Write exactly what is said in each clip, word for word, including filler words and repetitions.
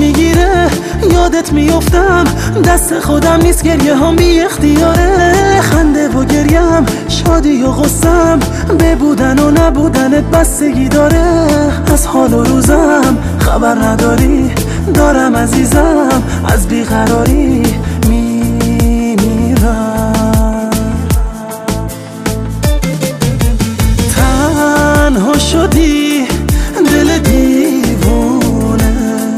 میگیره یادت میافتم، دست خودم نیست گریه هم بی اختیاره. خنده و گریم، شادی و غصم، به بودن و نبودنت بستگی داره. از حال و روزم خبر نداری، دارم عزیزم از بیقراری میمیرم. تنها شدی دل دیوونه،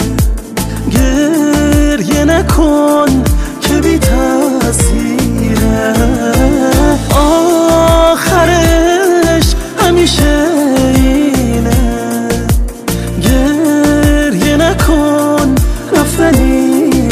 گریه نکن که بی تأثیره. آخرش همیشه اینه، گریه نکن رفتنی.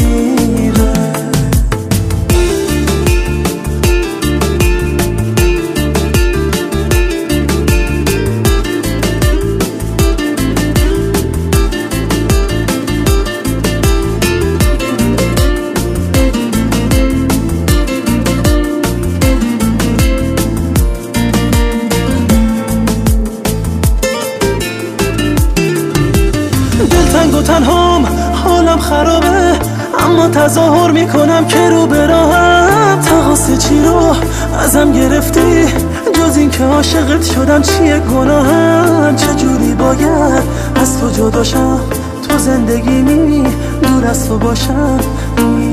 دلتنگ و تنهام، حالم خرابه، اما تظاهر میکنم که رو براهم. تقاص چی رو ازم گرفتی، جز این که عاشقت شدم چیه گناهم؟ چجوری باید از تو جداشم، تو زندگی می دور از تو باشم.